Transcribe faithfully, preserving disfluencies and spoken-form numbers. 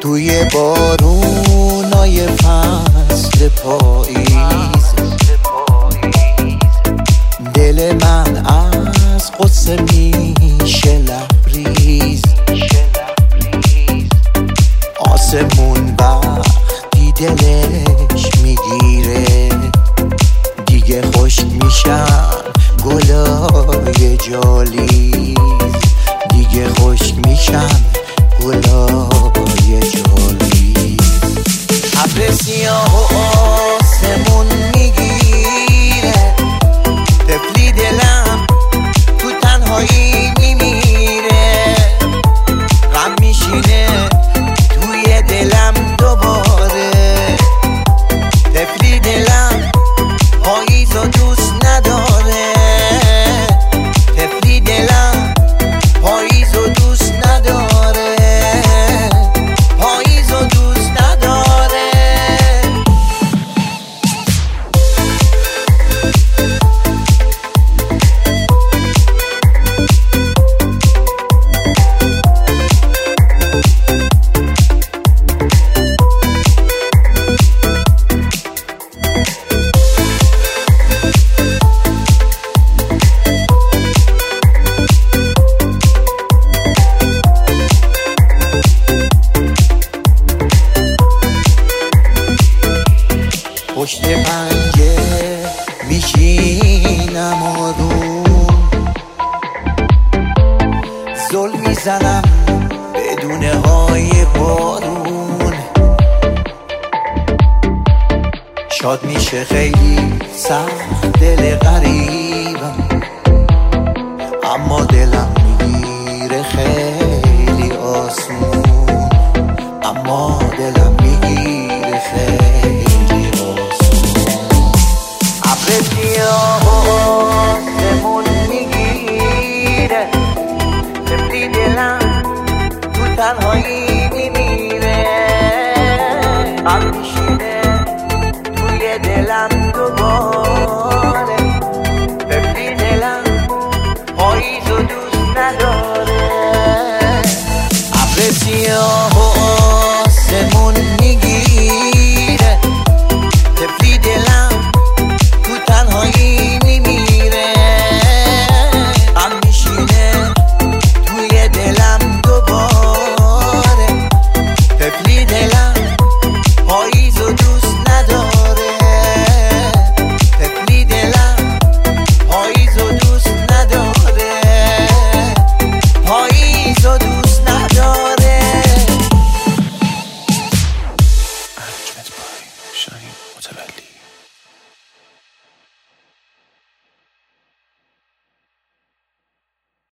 توی بارونای فصل پاییز، دل من از قصه میشه لبریز. آسمون وقتی دلش میگیره دیگه خشک میشن گلای جالیز، دیگه خشک میشن گلای جالیز. ابر سیاه و آسمون میگیره، طفلی دلم تو تنهایی میمیره. غم میشینه توی دلم دوباره، طفلی دلم پاییز و دوست نداره. طفلی دلم پاییز و دوست نداره، پاییز و دوست نداره. پشت پنجه میشینم آروم، زل میزنم بدونه های بارون. شاد میشه خیلی سخت دل غریبم، اما دلم میگیره خیلی آسون، اما دلم میگیره خیلی آسون. ابر سیاه